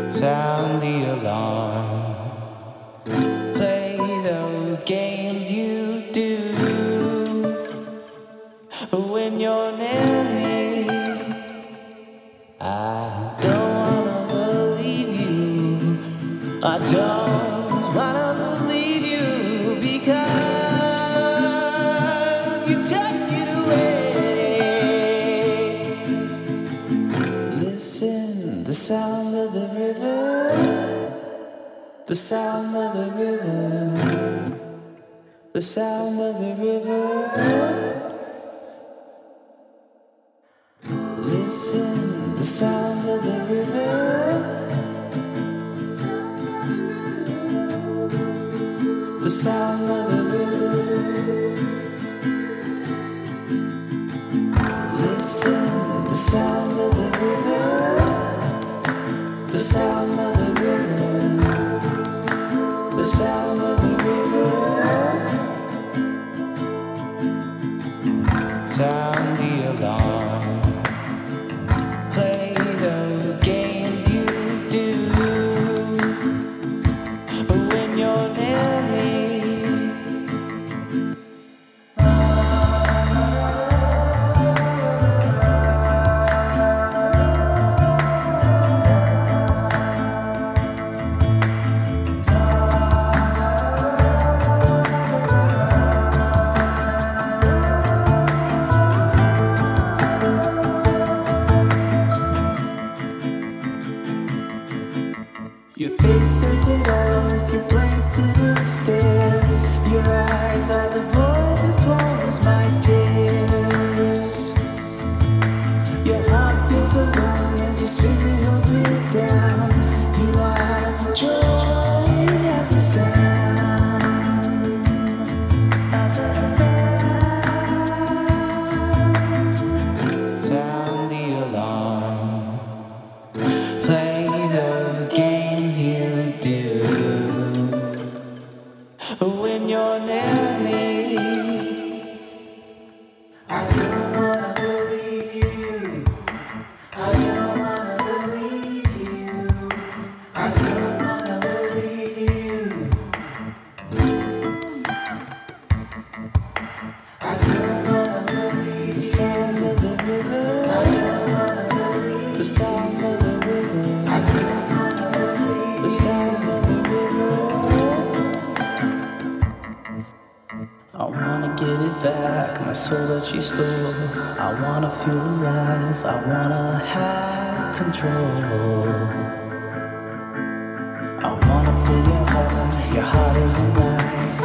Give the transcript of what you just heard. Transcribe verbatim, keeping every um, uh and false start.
Sound the alarm. Play those games you do when you're near me. I don't wanna believe you. I don't wanna believe you because you took it away. Listen, the sound of the river, the sound of the river, the sound of the river. Listen, the sound of the river, the sound of the river. Listen, the sound of the river, the sound of the river, the sound of the river. Sound the alarm. Play those games you do when you're near me. Your face says it all with your blank little stare. Your eyes are the void that swallows my tears. Your heart beats alone as your spirit holds me down. You laugh for joy at the sound of the sound. Sound the alarm. Play those games you do when you're near me. I don't wanna believe you. I don't wanna believe you. I don't wanna believe you. I don't wanna believe the sound of the river. I don't wanna believe the sound of the river. I don't wanna believe the sound of the river. I wanna get it back, my soul that you stole. I wanna feel alive, I wanna have control. I wanna feel your heart, your heart is alive.